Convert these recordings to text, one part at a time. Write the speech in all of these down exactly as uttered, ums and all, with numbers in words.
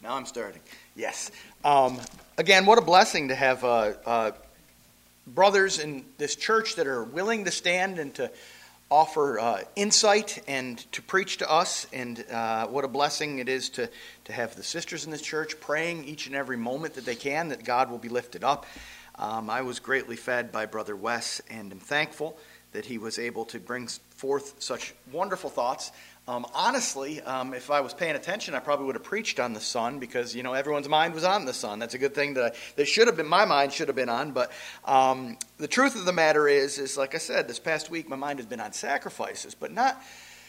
Now I'm starting. Yes. Um, again, what a blessing to have uh, uh, brothers in this church that are willing to stand and to offer uh, insight and to preach to us. And uh, what a blessing it is to, to have the sisters in this church praying each and every moment that they can that God will be lifted up. Um, I was greatly fed by Brother Wes and am thankful that he was able to bring forth such wonderful thoughts. Um, honestly, um, if I was paying attention, I probably would have preached on the sun because, you know, everyone's mind was on the sun. That's a good thing that, I, that should have been, my mind should have been on. But um, the truth of the matter is, is like I said, this past week my mind has been on sacrifices, but not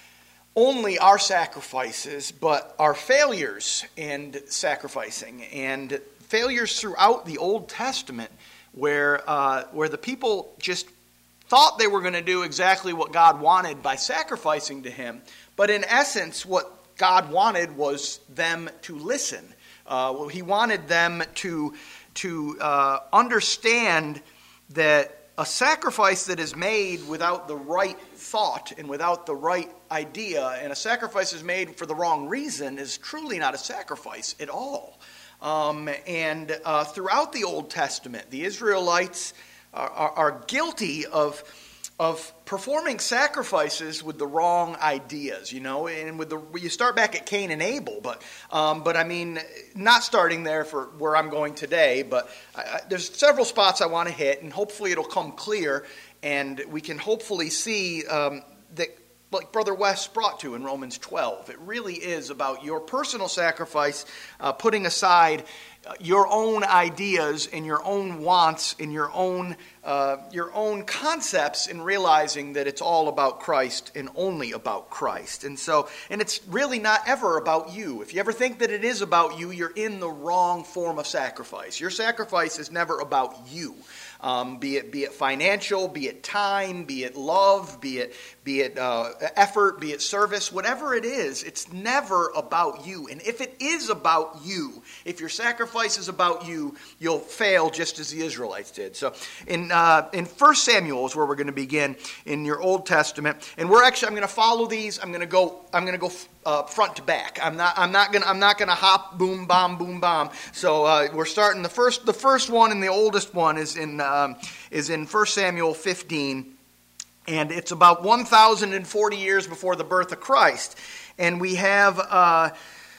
only our sacrifices, but our failures in sacrificing and failures throughout the Old Testament where uh, where the people just thought they were going to do exactly what God wanted by sacrificing to him. But in essence, what God wanted was them to listen. Uh, well, he wanted them to, to uh, understand that a sacrifice that is made without the right thought and without the right idea, and a sacrifice is made for the wrong reason, is truly not a sacrifice at all. Um, and uh, throughout the Old Testament, the Israelites are, are, are guilty of of performing sacrifices with the wrong ideas, you know, and with the you start back at Cain and Abel, but um, but I mean, not starting there for where I'm going today, but I, I, there's several spots I want to hit, and hopefully it'll come clear, and we can hopefully see um, that, like Brother Wes brought to in Romans twelve, it really is about your personal sacrifice, uh, putting aside your own ideas and your own wants and your own uh, your own concepts, and realizing that it's all about Christ and only about Christ. And so, and it's really not ever about you. If you ever think that it is about you, you're in the wrong form of sacrifice. Your sacrifice is never about you. Um, be it be it financial, be it time, be it love, be it be it uh, effort, be it service, whatever it is, it's never about you. And if it is about you, if your sacrifice is about you, you'll fail just as the Israelites did. So in uh, in First Samuel is where we're going to begin in your Old Testament, and we're actually I'm going to follow these. I'm going to go I'm going to go uh, front to back. I'm not I'm not going I'm not going to hop boom bomb boom bomb. So uh, we're starting the first the first one and the oldest one is in. Um, is in First Samuel fifteen, and it's about one thousand forty years before the birth of Christ. And we have uh,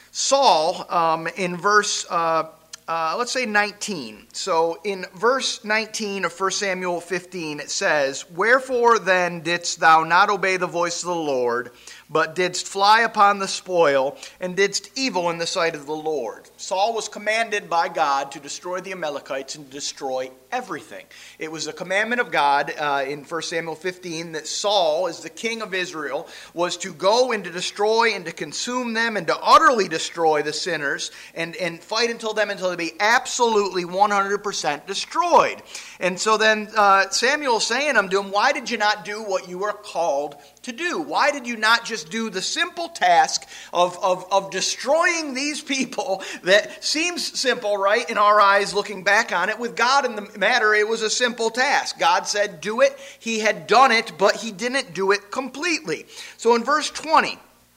Saul um, in verse, uh, uh, let's say nineteen. So in verse nineteen of First Samuel fifteen, it says, "Wherefore then didst thou not obey the voice of the Lord, but didst fly upon the spoil, and didst evil in the sight of the Lord?" Saul was commanded by God to destroy the Amalekites and destroy everything. It was a commandment of God uh, in First Samuel fifteen that Saul, as the king of Israel, was to go and to destroy and to consume them and to utterly destroy the sinners and, and fight until them until they be absolutely one hundred percent destroyed. And so then uh, Samuel's saying to him, why did you not do what you were called to do? Why did you not just do the simple task of, of, of destroying these people that seems simple, right, in our eyes looking back on it? With God in the matter, it was a simple task. God said do it. He had done it, but he didn't do it completely. So in verse twenty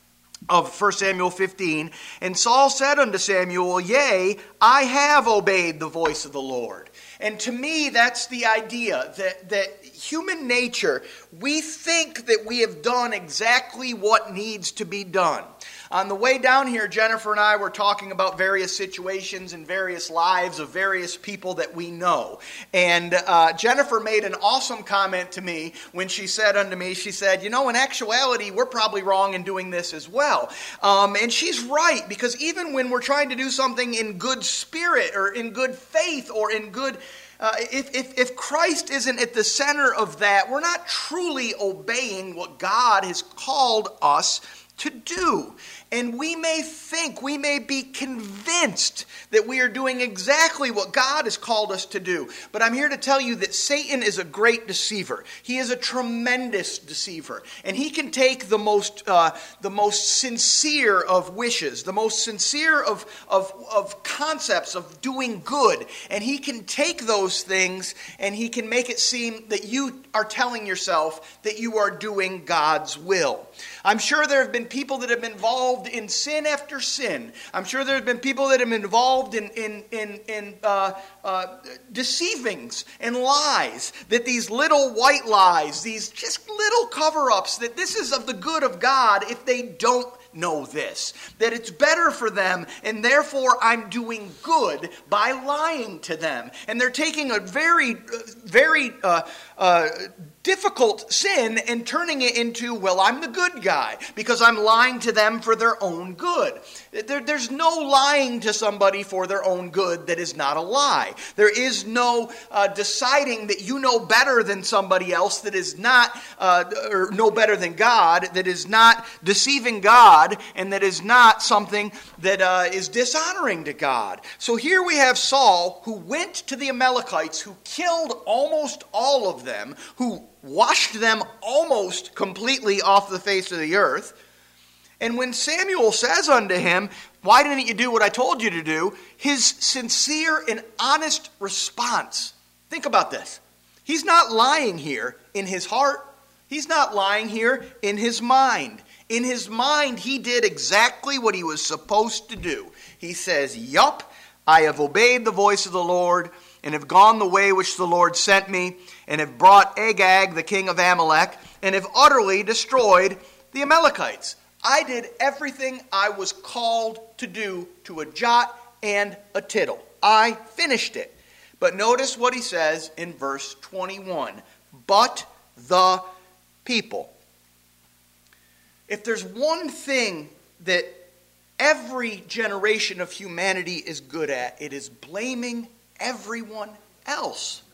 of First Samuel fifteen, "And Saul said unto Samuel, Yea, I have obeyed the voice of the Lord." And to me, that's the idea that, that human nature, we think that we have done exactly what needs to be done. On the way down here, Jennifer and I were talking about various situations and various lives of various people that we know. And uh, Jennifer made an awesome comment to me when she said unto me, she said, you know, in actuality, we're probably wrong in doing this as well. Um, and she's right, because even when we're trying to do something in good spirit or in good faith or in good Uh, if, if, if Christ isn't at the center of that, we're not truly obeying what God has called us to do. And we may think, we may be convinced that we are doing exactly what God has called us to do. But I'm here to tell you that Satan is a great deceiver. He is a tremendous deceiver. And he can take the most uh, the most sincere of wishes, the most sincere of, of, of concepts of doing good. And he can take those things and he can make it seem that you are telling yourself that you are doing God's will. I'm sure there have been people that have been involved involved in sin after sin. I'm sure there have been people that have been involved in, in, in, in uh, uh, deceivings and lies, that these little white lies, these just little cover-ups, that this is of the good of God if they don't know this, that it's better for them, and therefore I'm doing good by lying to them. And they're taking a very, very uh, uh, difficult sin and turning it into, well, I'm the good guy because I'm lying to them for their own good. There, there's no lying to somebody for their own good that is not a lie. There is no uh, deciding that you know better than somebody else that is not, uh, or know better than God, that is not deceiving God, and that is not something that uh, is dishonoring to God. So here we have Saul, who went to the Amalekites, who killed almost all of them, who washed them almost completely off the face of the earth. And when Samuel says unto him, why didn't you do what I told you to do? His sincere and honest response. Think about this. He's not lying here in his heart. He's not lying here in his mind. In his mind, he did exactly what he was supposed to do. He says, yup, I have obeyed the voice of the Lord, and have gone the way which the Lord sent me, and have brought Agag, the king of Amalek, and have utterly destroyed the Amalekites. I did everything I was called to do to a jot and a tittle. I finished it. But notice what he says in verse twenty-one. But the people. If there's one thing that every generation of humanity is good at, it is blaming everyone else.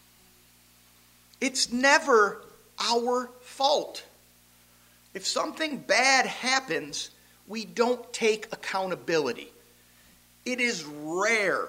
It's never our fault. If something bad happens, we don't take accountability. It is rare,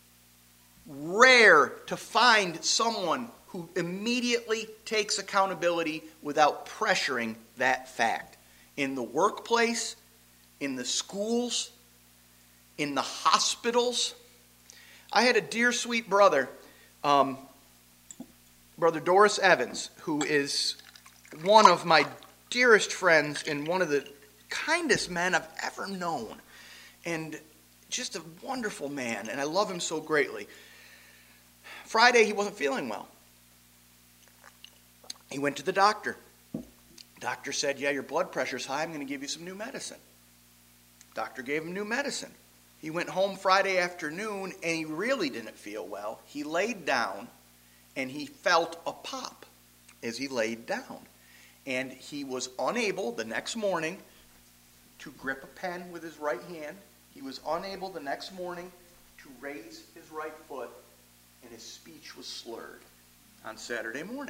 rare to find someone who immediately takes accountability without pressuring that fact. In the workplace, in the schools, in the hospitals. I had a dear sweet brother, um, Brother Doris Evans, who is one of my dearest friends and one of the kindest men I've ever known. And just a wonderful man, and I love him so greatly. Friday, he wasn't feeling well. He went to the doctor. Doctor said, yeah, your blood pressure's high. I'm going to give you some new medicine. Doctor gave him new medicine. He went home Friday afternoon, and he really didn't feel well. He laid down, and he felt a pop as he laid down. And he was unable the next morning to grip a pen with his right hand. He was unable the next morning to raise his right foot, and his speech was slurred on Saturday morning.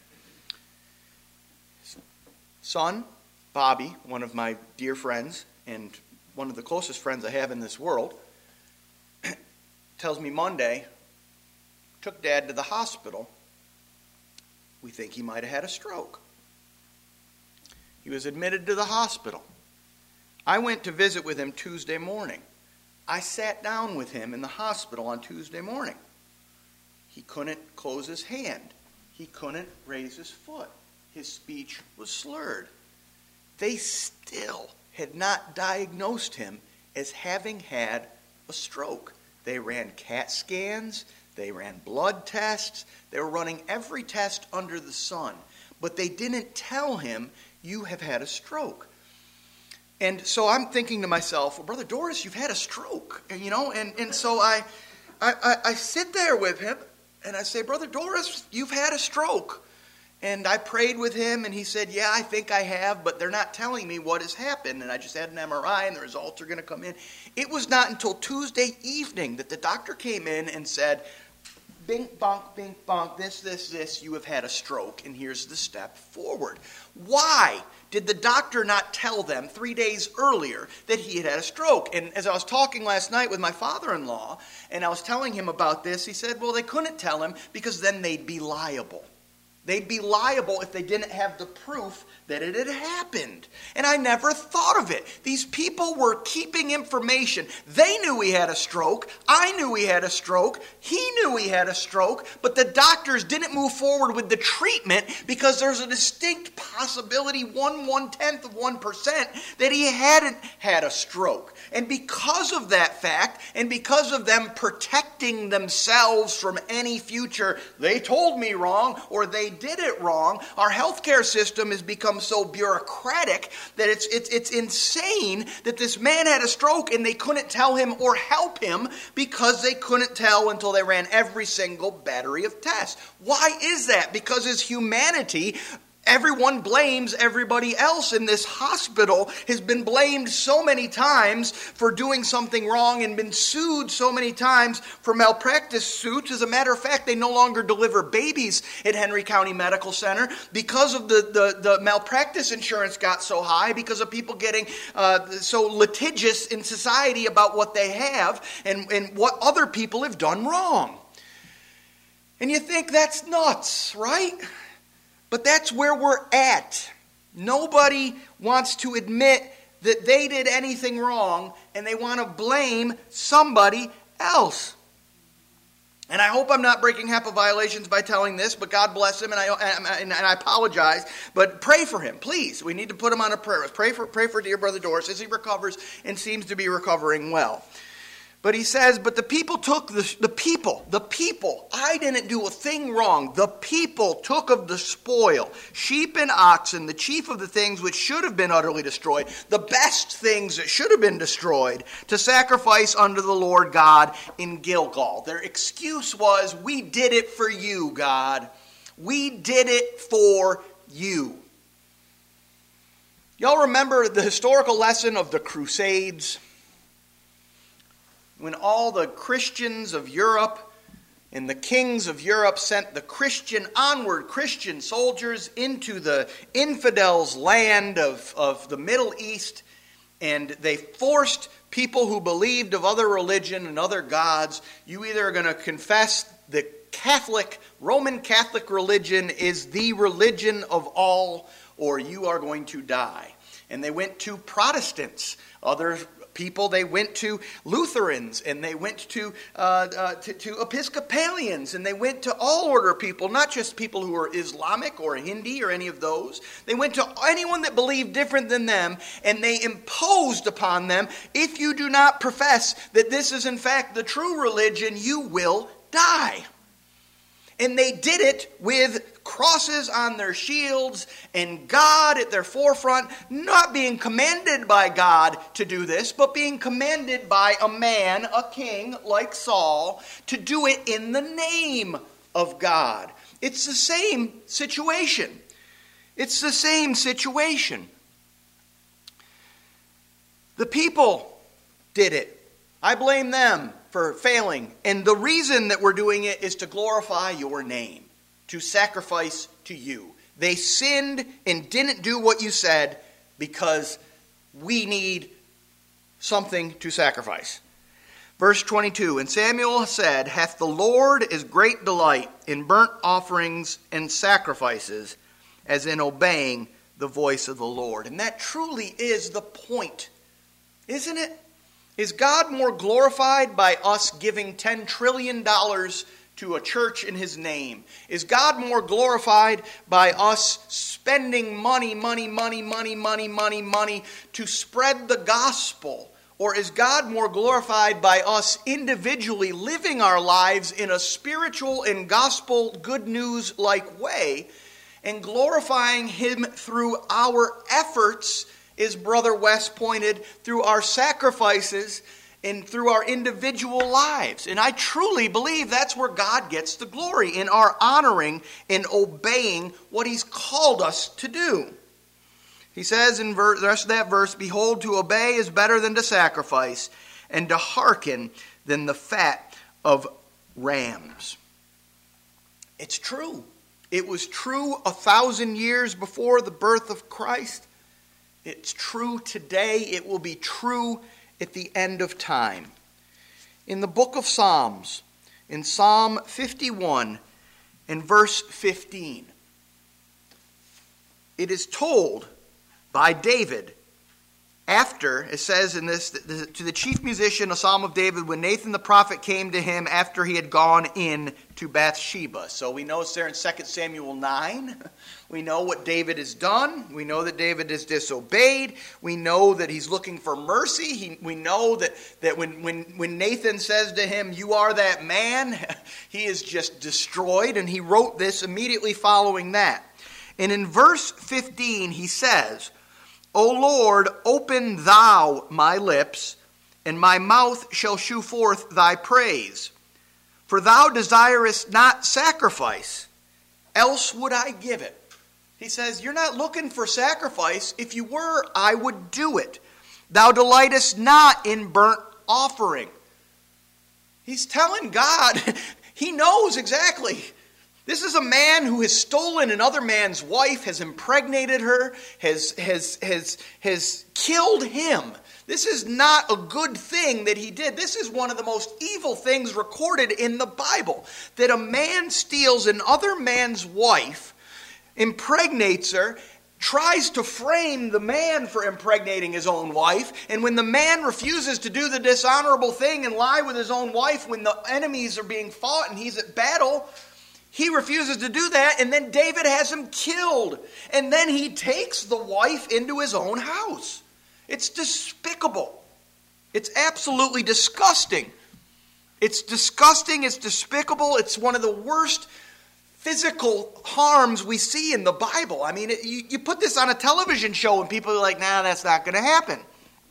Son, Bobby, one of my dear friends and one of the closest friends I have in this world, tells me Monday, took Dad to the hospital. We think he might have had a stroke. He was admitted to the hospital. I went to visit with him Tuesday morning. I sat down with him in the hospital on Tuesday morning. He couldn't close his hand. He couldn't raise his foot. His speech was slurred. They still had not diagnosed him as having had a stroke. They ran CAT scans. They ran blood tests. They were running every test under the sun. But they didn't tell him, you have had a stroke. And so I'm thinking to myself, well, Brother Doris, you've had a stroke. And, you know, and, and so I, I, I sit there with him, and I say, Brother Doris, you've had a stroke. And I prayed with him, and he said, yeah, I think I have, but they're not telling me what has happened. And I just had an M R I, and the results are going to come in. It was not until Tuesday evening that the doctor came in and said, bink, bonk, bink, bonk, this, this, this, you have had a stroke, and here's the step forward. Why did the doctor not tell them three days earlier that he had had a stroke? And as I was talking last night with my father-in-law, and I was telling him about this, he said, well, they couldn't tell him because then they'd be liable. They'd be liable if they didn't have the proof that it had happened. And I never thought of it. These people were keeping information. They knew he had a stroke. I knew he had a stroke. He knew he had a stroke. But the doctors didn't move forward with the treatment because there's a distinct possibility, one one-tenth of one percent, that he hadn't had a stroke. And because of that fact, and because of them protecting themselves from any future, they told me wrong or they did it wrong, our healthcare system has become so bureaucratic that it's it's it's insane that this man had a stroke and they couldn't tell him or help him because they couldn't tell until they ran every single battery of tests. Why is that? Because as humanity, everyone blames everybody else, and this hospital has been blamed so many times for doing something wrong and been sued so many times for malpractice suits. As a matter of fact, they no longer deliver babies at Henry County Medical Center because of the, the, the malpractice insurance got so high, because of people getting uh, so litigious in society about what they have and, and what other people have done wrong. And you think that's nuts, right? But that's where we're at. Nobody wants to admit that they did anything wrong, and they want to blame somebody else. And I hope I'm not breaking HIPAA violations by telling this, but God bless him, and I and I apologize. But pray for him, please. We need to put him on a prayer list. Pray for, pray for dear brother Doris as he recovers and seems to be recovering well. But he says, but the people took the, the people, the people, I didn't do a thing wrong. The people took of the spoil, sheep and oxen, the chief of the things which should have been utterly destroyed, the best things that should have been destroyed, to sacrifice unto the Lord God in Gilgal. Their excuse was, we did it for you, God. We did it for you. Y'all remember the historical lesson of the Crusades? When all the Christians of Europe and the kings of Europe sent the Christian, onward Christian soldiers into the infidels' land of, of the Middle East, and they forced people who believed of other religion and other gods, you either are going to confess the Catholic, Roman Catholic religion is the religion of all, or you are going to die. And they went to Protestants, other people, they went to Lutherans, and they went to, uh, uh, to to Episcopalians, and they went to all order people, not just people who are Islamic or Hindi or any of those. They went to anyone that believed different than them, and they imposed upon them, if you do not profess that this is in fact the true religion, you will die. And they did it with crosses on their shields and God at their forefront, not being commanded by God to do this, but being commanded by a man, a king like Saul, to do it in the name of God. It's the same situation. It's the same situation. The people did it. I blame them for failing. And the reason that we're doing it is to glorify your name, to sacrifice to you. They sinned and didn't do what you said because we need something to sacrifice. Verse twenty-two, and Samuel said, hath the Lord as great delight in burnt offerings and sacrifices as in obeying the voice of the Lord. And that truly is the point, isn't it? Is God more glorified by us giving ten trillion dollars to a church in his name? Is God more glorified by us spending money, money, money, money, money, money, money to spread the gospel? Or is God more glorified by us individually living our lives in a spiritual and gospel good news-like way and glorifying him through our efforts, as Brother West pointed, through our sacrifices and through our individual lives? And I truly believe that's where God gets the glory, in our honoring and obeying what he's called us to do. He says in the rest of that verse, behold, to obey is better than to sacrifice, and to hearken than the fat of rams. It's true. It was true a thousand years before the birth of Christ. It's true today. It will be true at the end of time. In the book of Psalms, in Psalm fifty-one, in verse fifteen, it is told by David after, it says in this, to the chief musician, a psalm of David, when Nathan the prophet came to him after he had gone in to Bathsheba. So we know it's there in Second Samuel nine. We know what David has done. We know that David is disobeyed. We know that he's looking for mercy. He, we know that, that when, when, when Nathan says to him, "You are that man," he is just destroyed. And he wrote this immediately following that. And in verse fifteen, he says, "O Lord, open thou my lips, and my mouth shall shew forth thy praise. For thou desirest not sacrifice, else would I give it." He says, you're not looking for sacrifice. If you were, I would do it. "Thou delightest not in burnt offering." He's telling God, he knows exactly. This is a man who has stolen another man's wife, has impregnated her, has, has, has, has killed him. This is not a good thing that he did. This is one of the most evil things recorded in the Bible. That a man steals another man's wife, impregnates her, tries to frame the man for impregnating his own wife, and when the man refuses to do the dishonorable thing and lie with his own wife when the enemies are being fought and he's at battle, he refuses to do that, and then David has him killed. And then he takes the wife into his own house. It's despicable. It's absolutely disgusting. It's disgusting, it's despicable, it's one of the worst physical harms we see in the Bible. I mean, it, you, you put this on a television show and people are like, nah, that's not going to happen.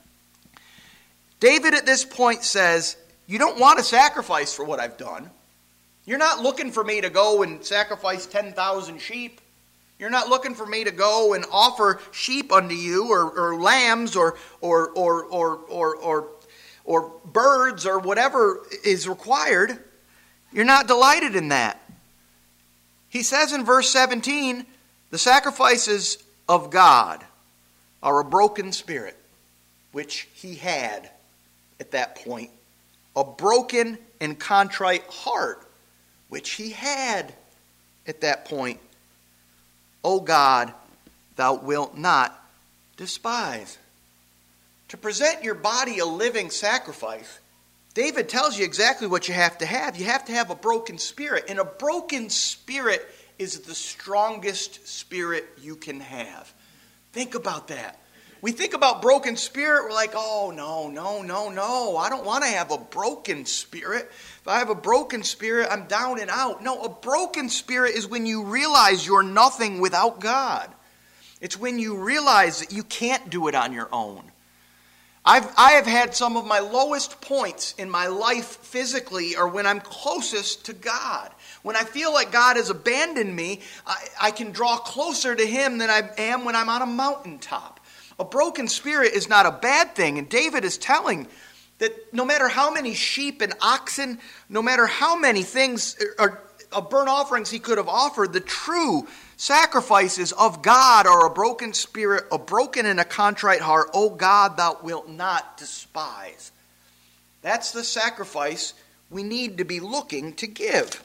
David at this point says, you don't want a sacrifice for what I've done. You're not looking for me to go and sacrifice ten thousand sheep. You're not looking for me to go and offer sheep unto you, or, or lambs, or or or or or or or birds, or whatever is required. You're not delighted in that. He says in verse seventeen, the sacrifices of God are a broken spirit, which he had at that point. A broken and contrite heart, which he had at that point. O God, thou wilt not despise. To present your body a living sacrifice, David tells you exactly what you have to have. You have to have a broken spirit. And a broken spirit is the strongest spirit you can have. Think about that. We think about broken spirit, we're like, oh, no, no, no, no. I don't want to have a broken spirit. If I have a broken spirit, I'm down and out. No, a broken spirit is when you realize you're nothing without God. It's when you realize that you can't do it on your own. I've, I have had some of my lowest points in my life physically are when I'm closest to God. When I feel like God has abandoned me, I, I can draw closer to Him than I am when I'm on a mountaintop. A broken spirit is not a bad thing, and David is telling that no matter how many sheep and oxen, no matter how many things or, or burnt offerings he could have offered, the true sacrifices of God are a broken spirit, a broken and a contrite heart. O God, thou wilt not despise. That's the sacrifice we need to be looking to give.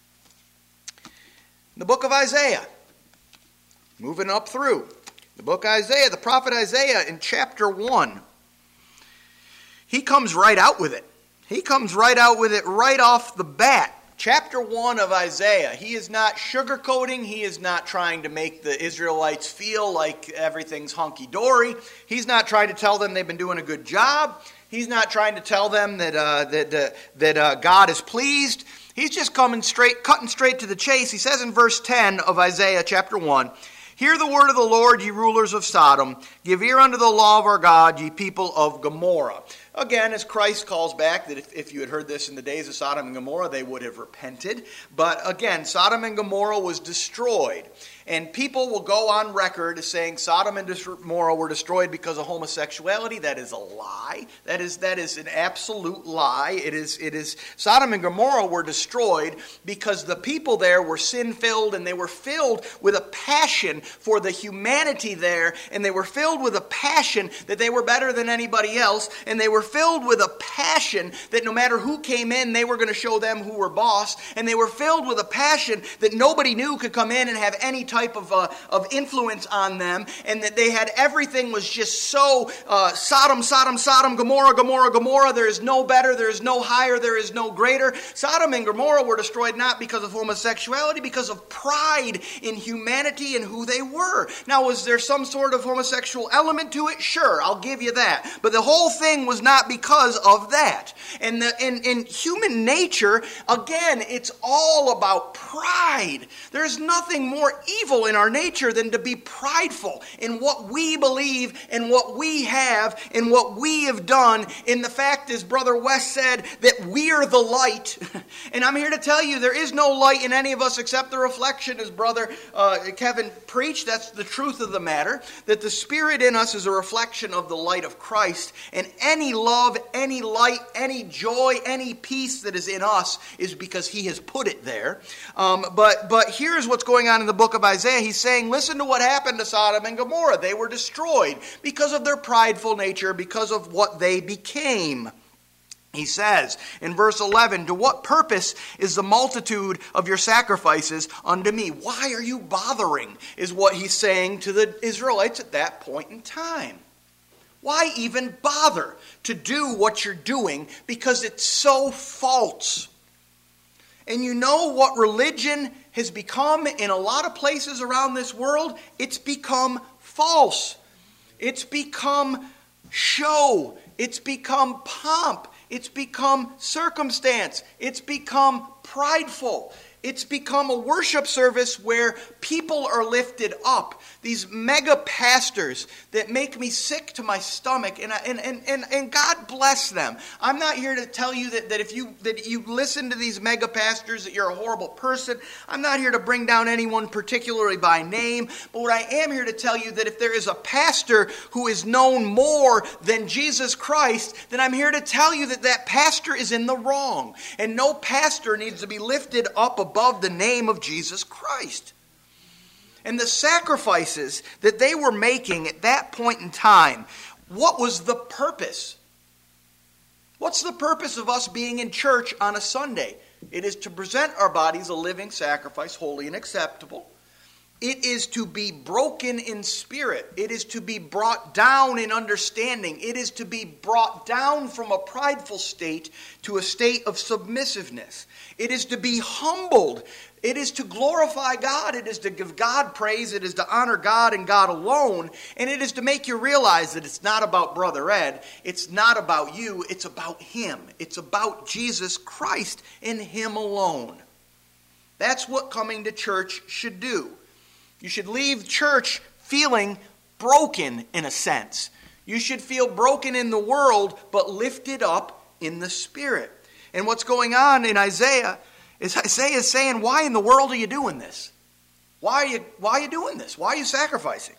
The book of Isaiah, moving up through. The book of Isaiah, the prophet Isaiah in chapter one. He comes right out with it. He comes right out with it right off the bat. Chapter one of Isaiah, he is not sugarcoating. He is not trying to make the Israelites feel like everything's hunky-dory. He's not trying to tell them they've been doing a good job. He's not trying to tell them that uh, that uh, that uh, God is pleased. He's just coming straight, cutting straight to the chase. He says in verse ten of Isaiah chapter one, "Hear the word of the Lord, ye rulers of Sodom. Give ear unto the law of our God, ye people of Gomorrah." Again, as Christ calls back, that if, if you had heard this in the days of Sodom and Gomorrah, they would have repented. But again, Sodom and Gomorrah was destroyed. And people will go on record as saying Sodom and Gomorrah were destroyed because of homosexuality. That is a lie. That is that is an absolute lie. It is it is Sodom and Gomorrah were destroyed because the people there were sin-filled, and they were filled with a passion for the humanity there, and they were filled with a passion that they were better than anybody else, and they were were filled with a passion that no matter who came in, they were going to show them who were boss. And they were filled with a passion that nobody knew could come in and have any type of, uh, of influence on them. And that they had everything was just so uh, Sodom, Sodom, Sodom, Gomorrah, Gomorrah, Gomorrah. There is no better, there is no higher, there is no greater. Sodom and Gomorrah were destroyed not because of homosexuality, because of pride in humanity and who they were. Now, was there some sort of homosexual element to it? Sure, I'll give you that. But the whole thing was not because of that. And the, in, in human nature, again, it's all about pride. There's nothing more evil in our nature than to be prideful in what we believe and what we have and what we have done. And the fact is, Brother West said that we're the light. And I'm here to tell you, there is no light in any of us except the reflection, as Brother uh, Kevin preached. That's the truth of the matter, that the Spirit in us is a reflection of the light of Christ, and any love, any light, any joy, any peace that is in us is because He has put it there. Um, but, but here's what's going on in the book of Isaiah. He's saying, listen to what happened to Sodom and Gomorrah. They were destroyed because of their prideful nature, because of what they became. He says in verse eleven, to what purpose is the multitude of your sacrifices unto me? Why are you bothering, is what he's saying to the Israelites at that point in time. Why even bother to do what you're doing? Because it's so false. And you know what religion has become in a lot of places around this world? It's become false. It's become show. It's become pomp. It's become circumstance. It's become prideful. It's become a worship service where people are lifted up. These mega pastors that make me sick to my stomach, and, I, and, and, and, and God bless them. I'm not here to tell you that, that if you that you listen to these mega pastors that you're a horrible person. I'm not here to bring down anyone particularly by name. But what I am here to tell you that if there is a pastor who is known more than Jesus Christ, then I'm here to tell you that that pastor is in the wrong. And no pastor needs to be lifted up above the name of Jesus Christ. And the sacrifices that they were making at that point in time, what was the purpose? What's the purpose of us being in church on a Sunday? It is to present our bodies a living sacrifice, holy and acceptable. It is to be broken in spirit. It is to be brought down in understanding. It is to be brought down from a prideful state to a state of submissiveness. It is to be humbled. It is to glorify God. It is to give God praise. It is to honor God and God alone. And it is to make you realize that it's not about Brother Ed. It's not about you. It's about Him. It's about Jesus Christ and Him alone. That's what coming to church should do. You should leave church feeling broken in a sense. You should feel broken in the world, but lifted up in the Spirit. And what's going on in Isaiah is Isaiah is saying, why in the world are you doing this? Why are you, why are you doing this? Why are you sacrificing?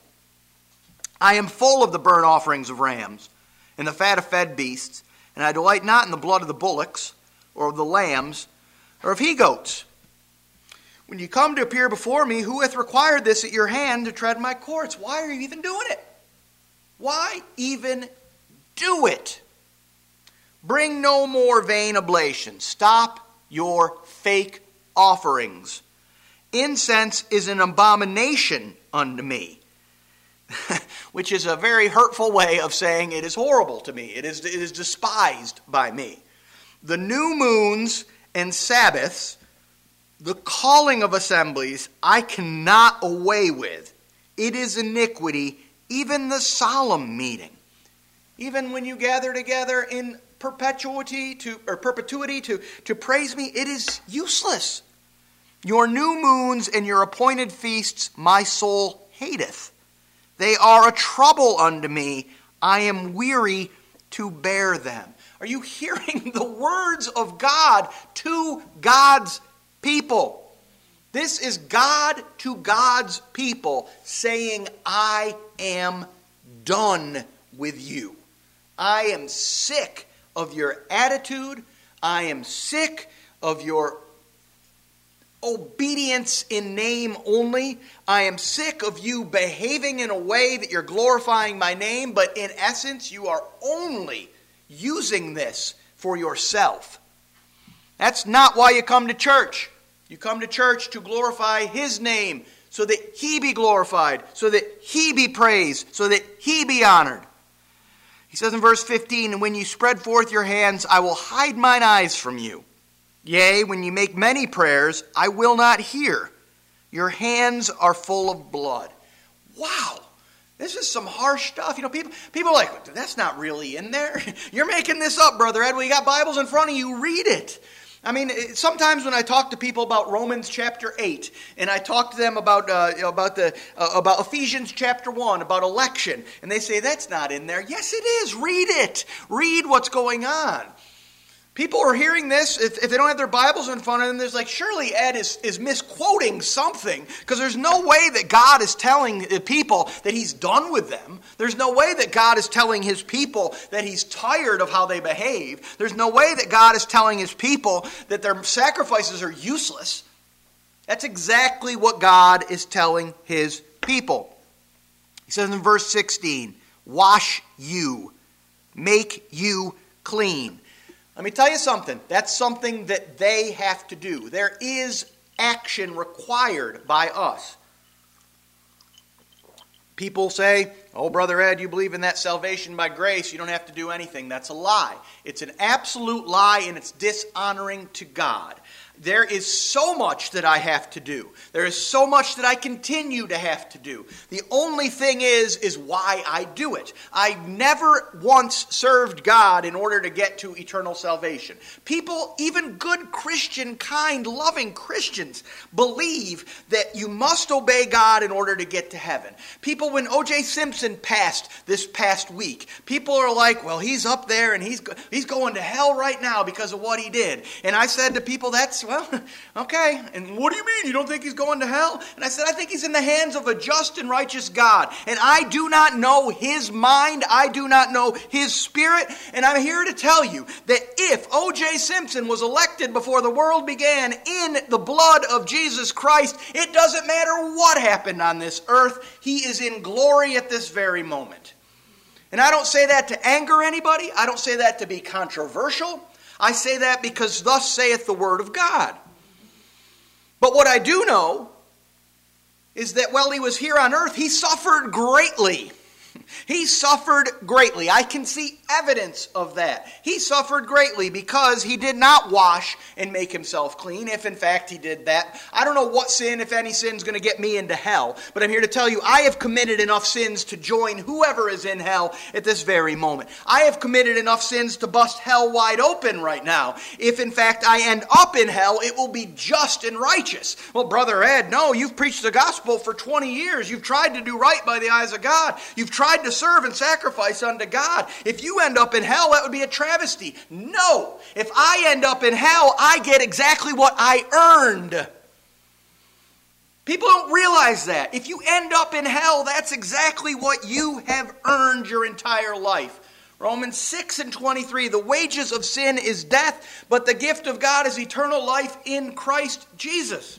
I am full of the burnt offerings of rams and the fat of fed beasts, and I delight not in the blood of the bullocks or of the lambs or of he-goats. When you come to appear before me, who hath required this at your hand to tread my courts? Why are you even doing it? Why even do it? Bring no more vain oblations. Stop your fake offerings. Incense is an abomination unto me. Which is a very hurtful way of saying it is horrible to me. It is, it is despised by me. The new moons and Sabbaths, the calling of assemblies, I cannot away with. It is iniquity, even the solemn meeting. Even when you gather together in perpetuity to or perpetuity to, to praise me, it is useless. Your new moons and your appointed feasts my soul hateth. They are a trouble unto me. I am weary to bear them. Are you hearing the words of God to God's people? This is God to God's people saying, I am done with you. I am sick of your attitude. I am sick of your obedience in name only. I am sick of you behaving in a way that you're glorifying my name, but in essence you are only using this for yourself. That's not why you come to church. You come to church to glorify His name, so that He be glorified, so that He be praised, so that He be honored. He says in verse fifteen, "And when you spread forth your hands, I will hide mine eyes from you. Yea, when you make many prayers, I will not hear. Your hands are full of blood." Wow, this is some harsh stuff. You know, people, people are like, that's not really in there. You're making this up, Brother Ed. Well, you got Bibles in front of you, read it. I mean, sometimes when I talk to people about Romans chapter eight, and I talk to them about uh, about the uh, about Ephesians chapter one, about election, and they say, that's not in there. Yes, it is. Read it. Read what's going on. People are hearing this, if, if they don't have their Bibles in front of them, there's like, surely Ed is, is misquoting something, because there's no way that God is telling the people that He's done with them. There's no way that God is telling His people that He's tired of how they behave. There's no way that God is telling His people that their sacrifices are useless. That's exactly what God is telling His people. He says in verse sixteen, "Wash you, make you clean." Let me tell you something. That's something that they have to do. There is action required by us. People say, oh, Brother Ed, you believe in that salvation by grace. You don't have to do anything. That's a lie. It's an absolute lie, and it's dishonoring to God. There is so much that I have to do. There is so much that I continue to have to do. The only thing is, is why I do it. I never once served God in order to get to eternal salvation. People, even good Christian, kind, loving Christians, believe that you must obey God in order to get to heaven. People, when O J Simpson passed this past week, people are like, well, he's up there and he's, he's going to hell right now because of what he did. And I said to people, that's well, okay. And what do you mean? You don't think he's going to hell? And I said, I think he's in the hands of a just and righteous God. And I do not know His mind. I do not know His spirit. And I'm here to tell you that if O J Simpson was elected before the world began in the blood of Jesus Christ, it doesn't matter what happened on this earth. He is in glory at this very moment. And I don't say that to anger anybody. I don't say that to be controversial. I say that because thus saith the Word of God. But what I do know is that while He was here on earth, He suffered greatly. He suffered greatly. I can see evidence of that. He suffered greatly because He did not wash and make Himself clean, if in fact He did that. I don't know what sin, if any sin, is going to get me into hell, but I'm here to tell you I have committed enough sins to join whoever is in hell at this very moment. I have committed enough sins to bust hell wide open right now. If in fact I end up in hell, it will be just and righteous. Well, Brother Ed, no, you've preached the gospel for twenty years. You've tried to do right by the eyes of God. You've tried to serve and sacrifice unto God. If you end up in hell, that would be a travesty. No. If I end up in hell, I get exactly what I earned. People don't realize that. If you end up in hell, that's exactly what you have earned your entire life. Romans six and twenty-three, the wages of sin is death, but the gift of God is eternal life in Christ Jesus.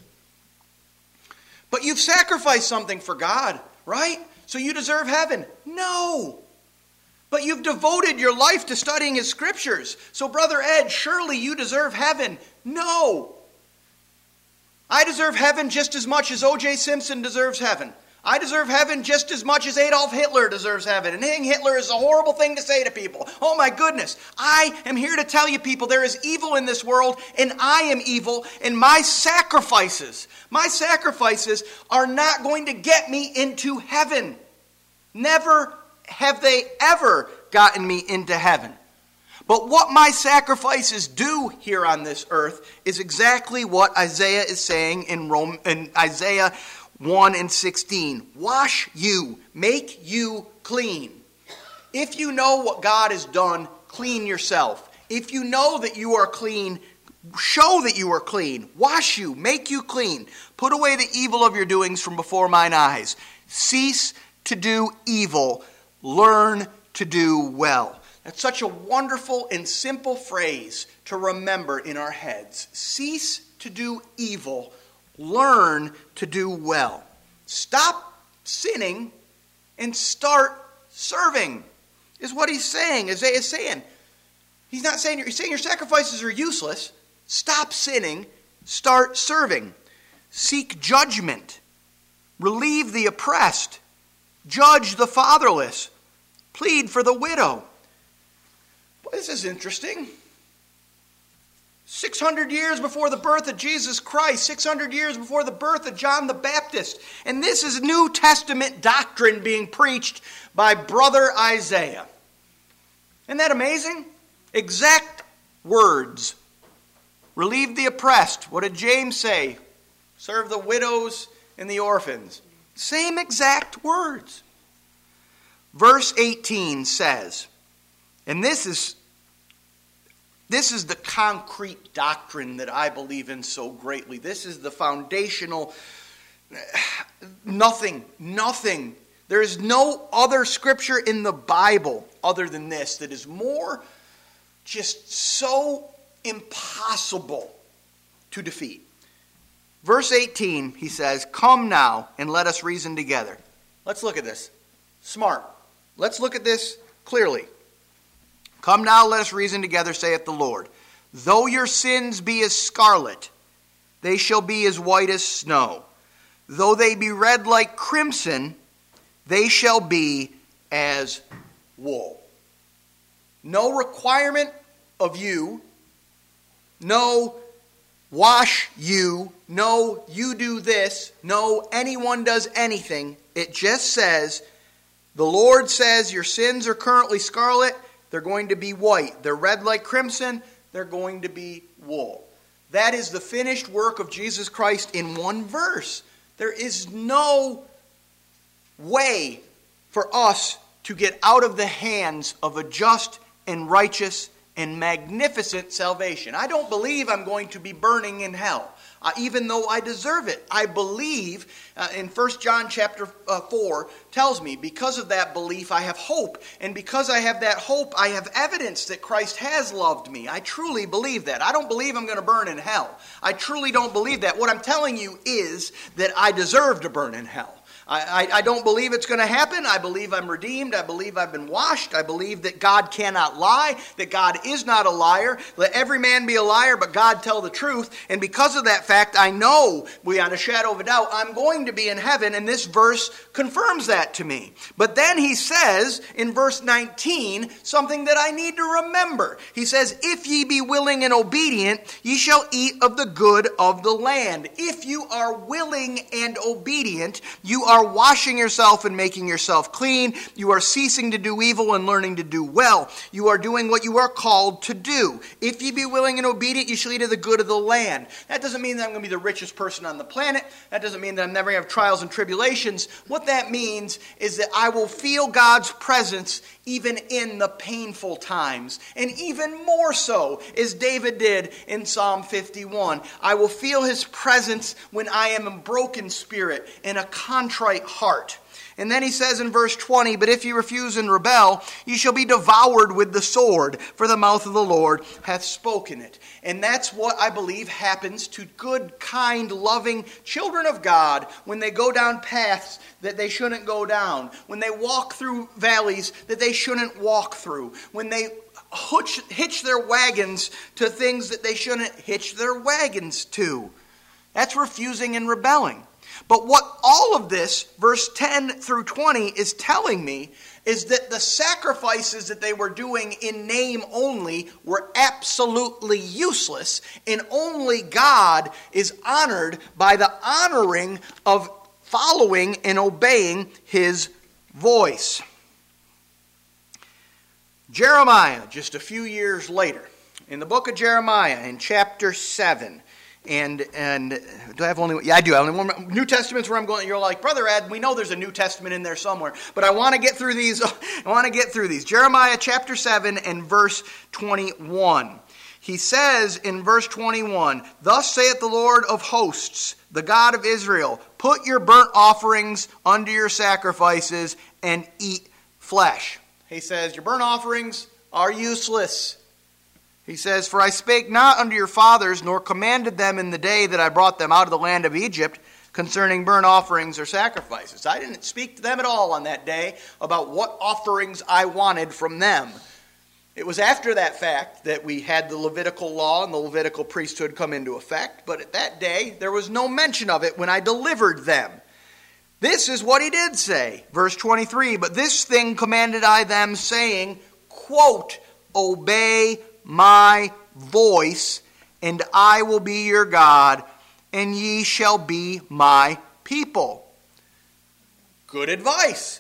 But you've sacrificed something for God, right? So you deserve heaven. No. But you've devoted your life to studying His Scriptures. So Brother Ed, surely you deserve heaven. No. I deserve heaven just as much as O J Simpson deserves heaven. I deserve heaven just as much as Adolf Hitler deserves heaven. And hitting Hitler is a horrible thing to say to people. Oh my goodness. I am here to tell you people there is evil in this world and I am evil. And my sacrifices, my sacrifices are not going to get me into heaven. Never have they ever gotten me into heaven. But what my sacrifices do here on this earth is exactly what Isaiah is saying in, Rome, in Isaiah one and sixteen. Wash you, make you clean. If you know what God has done, clean yourself. If you know that you are clean, show that you are clean. Wash you, make you clean. Put away the evil of your doings from before mine eyes. Cease to do evil. Learn to do well. That's such a wonderful and simple phrase to remember in our heads. Cease to do evil. Learn to do well. Stop sinning and start serving, is what he's saying. Isaiah is saying, He's not saying, he's saying your sacrifices are useless. Stop sinning. Start serving. Seek judgment. Relieve the oppressed. Judge the fatherless. Plead for the widow. Well, this is interesting. six hundred years before the birth of Jesus Christ, six hundred years before the birth of John the Baptist. And this is New Testament doctrine being preached by Brother Isaiah. Isn't that amazing? Exact words. Relieve the oppressed. What did James say? Serve the widows and the orphans. Same exact words. Verse eighteen says, and this is This is the concrete doctrine that I believe in so greatly. This is the foundational, nothing, nothing. There is no other scripture in the Bible other than this that is more just so impossible to defeat. Verse eighteen, he says, "Come now and let us reason together." Let's look at this. Smart. Let's look at this clearly. "Come now, let us reason together, saith the Lord. Though your sins be as scarlet, they shall be as white as snow. Though they be red like crimson, they shall be as wool." No requirement of you, no wash you, no you do this, no anyone does anything. It just says, the Lord says your sins are currently scarlet. They're going to be white. They're red like crimson. They're going to be wool. That is the finished work of Jesus Christ in one verse. There is no way for us to get out of the hands of a just and righteous and magnificent salvation. I don't believe I'm going to be burning in hell, uh, even though I deserve it. I believe, uh, in First John chapter uh, four tells me, because of that belief I have hope. And because I have that hope, I have evidence that Christ has loved me. I truly believe that. I don't believe I'm going to burn in hell. I truly don't believe that. What I'm telling you is that I deserve to burn in hell. I, I, I don't believe it's going to happen. I believe I'm redeemed. I believe I've been washed. I believe that God cannot lie, that God is not a liar. Let every man be a liar, but God tell the truth. And because of that fact, I know, beyond a shadow of a doubt, I'm going to be in heaven, and this verse confirms that to me. But then he says in verse nineteen something that I need to remember. He says, "If ye be willing and obedient, ye shall eat of the good of the land." If you are willing and obedient, you are are washing yourself and making yourself clean. You are ceasing to do evil and learning to do well. You are doing what you are called to do. If ye be willing and obedient, you shall eat of the good of the land. That doesn't mean that I'm going to be the richest person on the planet. That doesn't mean that I'm never going to have trials and tribulations. What that means is that I will feel God's presence even in the painful times. And even more so, as David did in Psalm fifty-one. I will feel his presence when I am a broken spirit and a contrite heart. And then he says in verse twenty, "But if ye refuse and rebel, ye shall be devoured with the sword, for the mouth of the Lord hath spoken it." And that's what I believe happens to good, kind, loving children of God when they go down paths that they shouldn't go down, when they walk through valleys that they shouldn't walk through, when they hitch, hitch their wagons to things that they shouldn't hitch their wagons to. That's refusing and rebelling. But what all of this, verse ten through twenty, is telling me is that the sacrifices that they were doing in name only were absolutely useless, and only God is honored by the honoring of following and obeying his voice. Jeremiah, just a few years later, in the book of Jeremiah, in chapter seven, And and do I have only yeah I do I have only one New Testament's where I'm going. You're like, Brother Ed, we know there's a New Testament in there somewhere, but I want to get through these. I want to get through these. Jeremiah chapter seven and verse twenty-one. He says in verse twenty-one, "Thus saith the Lord of hosts, the God of Israel, put your burnt offerings under your sacrifices and eat flesh." He says your burnt offerings are useless. He says, "For I spake not unto your fathers, nor commanded them in the day that I brought them out of the land of Egypt concerning burnt offerings or sacrifices." I didn't speak to them at all on that day about what offerings I wanted from them. It was after that fact that we had the Levitical law and the Levitical priesthood come into effect, but at that day there was no mention of it when I delivered them. This is what he did say, verse twenty-three, but this thing commanded I them, saying, quote, obey my voice, and I will be your God, and ye shall be my people. Good advice.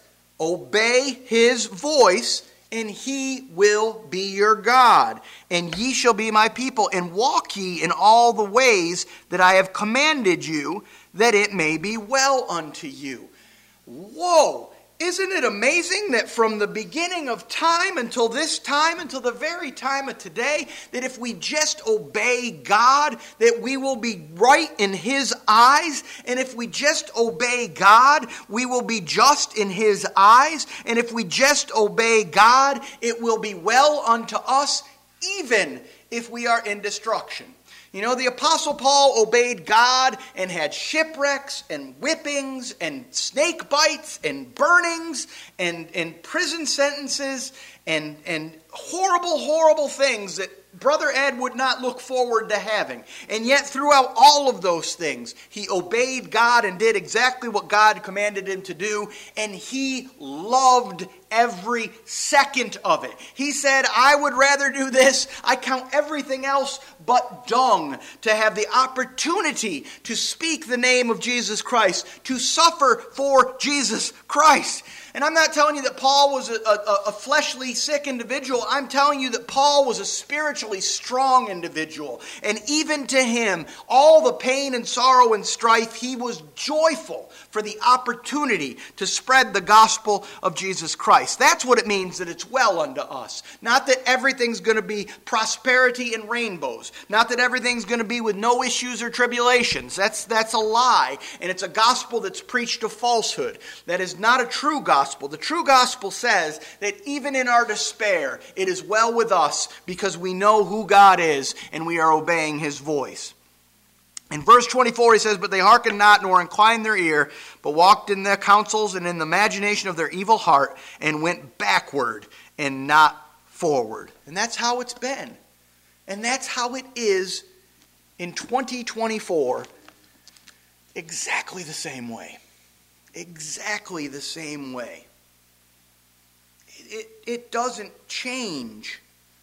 Obey his voice, and he will be your God. And ye shall be my people, and walk ye in all the ways that I have commanded you, that it may be well unto you. Whoa! Isn't it amazing that from the beginning of time until this time, until the very time of today, that if we just obey God, that we will be right in his eyes? And if we just obey God, we will be just in his eyes. And if we just obey God, it will be well unto us, even if we are in destruction. You know, the Apostle Paul obeyed God and had shipwrecks and whippings and snake bites and burnings and, and prison sentences and, and horrible, horrible things that Brother Ed would not look forward to having. And yet throughout all of those things, he obeyed God and did exactly what God commanded him to do. And he loved every second of it. He said, I would rather do this. I count everything else but dung to have the opportunity to speak the name of Jesus Christ, to suffer for Jesus Christ. And I'm not telling you that Paul was a, a, a fleshly sick individual. I'm telling you that Paul was a spiritually strong individual. And even to him, all the pain and sorrow and strife, he was joyful for the opportunity to spread the gospel of Jesus Christ. That's what it means that it's well unto us. Not that everything's going to be prosperity and rainbows. Not that everything's going to be with no issues or tribulations. That's, that's a lie. And it's a gospel that's preached of falsehood. That is not a true gospel. The true gospel says that even in our despair, it is well with us because we know who God is and we are obeying his voice. In verse twenty-four, he says, but they hearkened not, nor inclined their ear, but walked in their counsels and in the imagination of their evil heart, and went backward and not forward. And that's how it's been. And that's how it is in twenty twenty-four, exactly the same way. Exactly the same way. It, it, it doesn't change.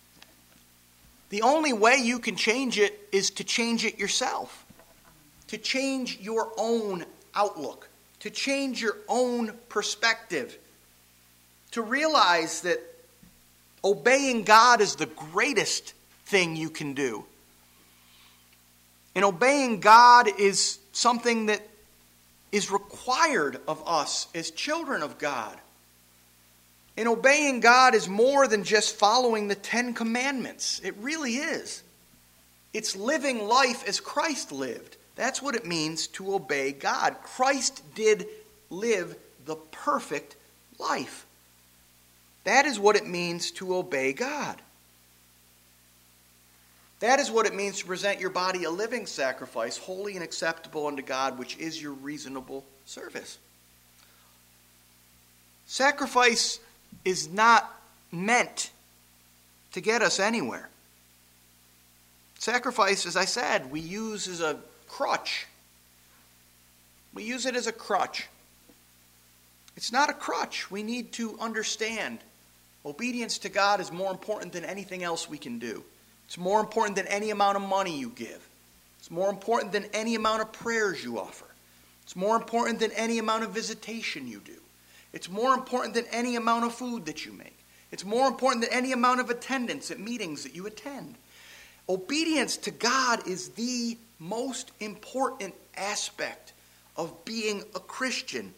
The only way you can change it is to change it yourself. To change your own outlook. To change your own perspective. To realize that obeying God is the greatest thing you can do. And obeying God is something that is required of us as children of God. And obeying God is more than just following the Ten Commandments. It really is. It's living life as Christ lived. That's what it means to obey God. Christ did live the perfect life. That is what it means to obey God. That is what it means to present your body a living sacrifice, holy and acceptable unto God, which is your reasonable service. Sacrifice is not meant to get us anywhere. Sacrifice, as I said, we use as a crutch. We use it as a crutch. It's not a crutch. We need to understand obedience to God is more important than anything else we can do. It's more important than any amount of money you give. It's more important than any amount of prayers you offer. It's more important than any amount of visitation you do. It's more important than any amount of food that you make. It's more important than any amount of attendance at meetings that you attend. Obedience to God is the most important aspect of being a Christian.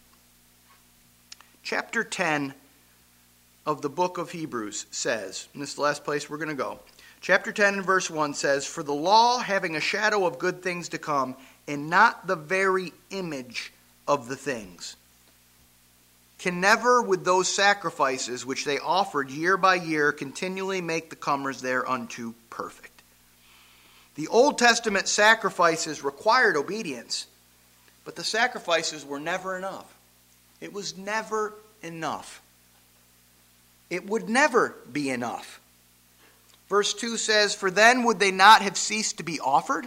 Chapter ten of the book of Hebrews says, and this is the last place we're going to go. Chapter ten and verse one says, for the law having a shadow of good things to come, and not the very image of the things, can never with those sacrifices which they offered year by year continually make the comers thereunto perfect. The Old Testament sacrifices required obedience, but the sacrifices were never enough. It was never enough. It would never be enough. Verse two says, "For then would they not have ceased to be offered?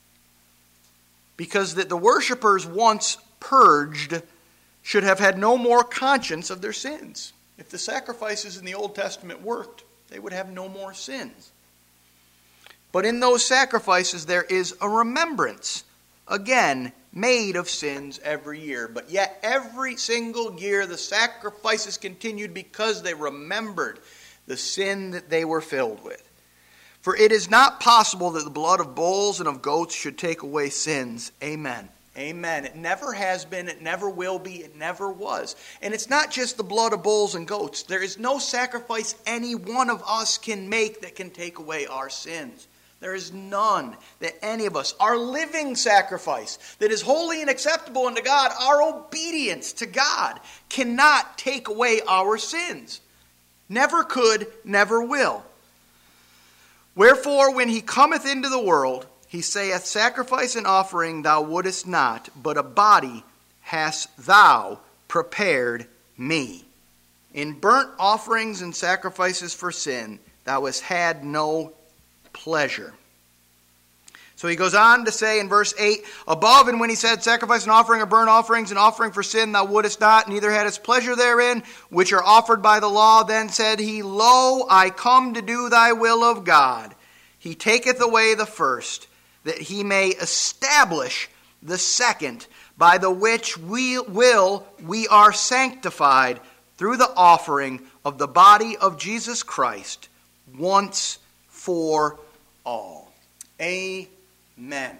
Because that the worshipers once purged should have had no more conscience of their sins." If the sacrifices in the Old Testament worked, they would have no more sins. But in those sacrifices there is a remembrance, again, made of sins every year. But yet every single year the sacrifices continued because they remembered the sin that they were filled with. For it is not possible that the blood of bulls and of goats should take away sins. Amen. Amen. It never has been, it never will be, it never was. And it's not just the blood of bulls and goats. There is no sacrifice any one of us can make that can take away our sins. There is none that any of us, our living sacrifice that is holy and acceptable unto God, our obedience to God, cannot take away our sins. Never could, never will. Wherefore, when he cometh into the world, he saith, "Sacrifice and offering thou wouldest not, but a body hast thou prepared me. In burnt offerings and sacrifices for sin thou hast had no pleasure." So he goes on to say in verse eight, above, and when he said, "Sacrifice and offering or burnt offerings and offering for sin thou wouldest not, neither hadst pleasure therein, which are offered by the law, then said he, Lo, I come to do thy will of God. He taketh away the first, that he may establish the second, by the which we will we are sanctified through the offering of the body of Jesus Christ once for all." Amen.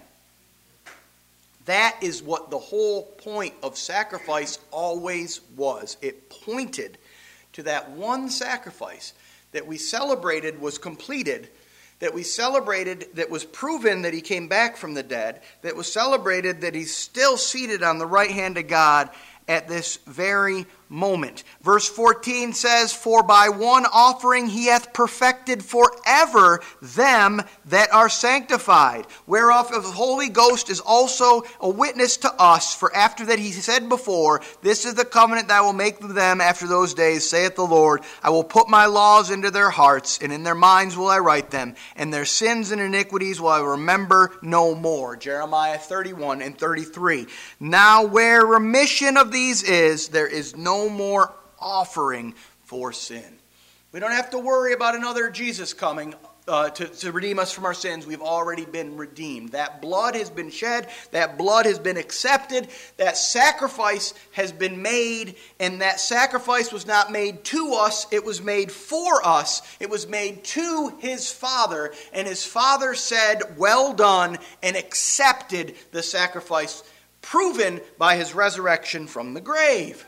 That is what the whole point of sacrifice always was. It pointed to that one sacrifice that we celebrated was completed, that we celebrated that was proven that he came back from the dead, that was celebrated that he's still seated on the right hand of God at this very moment. Verse fourteen says, "For by one offering he hath perfected forever them that are sanctified, whereof the Holy Ghost is also a witness to us. For after that he said before, This is the covenant that I will make with them after those days, saith the Lord. I will put my laws into their hearts, and in their minds will I write them, and their sins and iniquities will I remember no more." Jeremiah thirty-one and thirty-three. "Now where remission of these is, there is no No more offering for sin." We don't have to worry about another Jesus coming uh, to, to redeem us from our sins. We've already been redeemed. That blood has been shed. That blood has been accepted. That sacrifice has been made. And that sacrifice was not made to us. It was made for us. It was made to his Father. And his Father said, "Well done," and accepted the sacrifice, proven by his resurrection from the grave.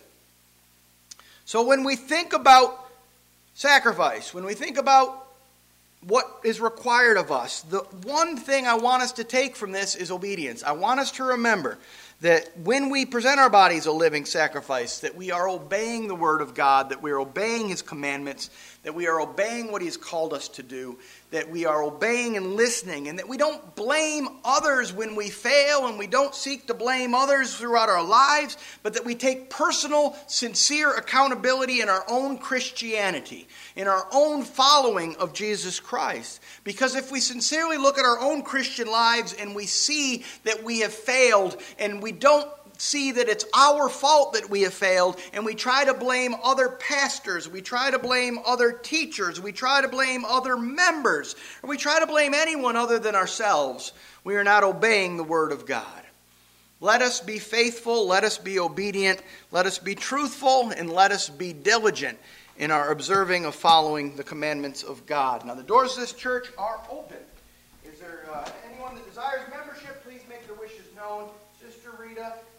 So when we think about sacrifice, when we think about what is required of us, the one thing I want us to take from this is obedience. I want us to remember that when we present our bodies a living sacrifice, that we are obeying the Word of God, that we are obeying his commandments, that we are obeying what he has called us to do, that we are obeying and listening, and that we don't blame others when we fail, and we don't seek to blame others throughout our lives, but that we take personal, sincere accountability in our own Christianity, in our own following of Jesus Christ. Because if we sincerely look at our own Christian lives and we see that we have failed, and we don't see that it's our fault that we have failed, and we try to blame other pastors, we try to blame other teachers, we try to blame other members, or we try to blame anyone other than ourselves, we are not obeying the Word of God. Let us be faithful, let us be obedient, let us be truthful, and let us be diligent in our observing of following the commandments of God. Now, the doors of this church are open. Is there uh, anyone that desires membership? Please make their wishes known. Sister Rita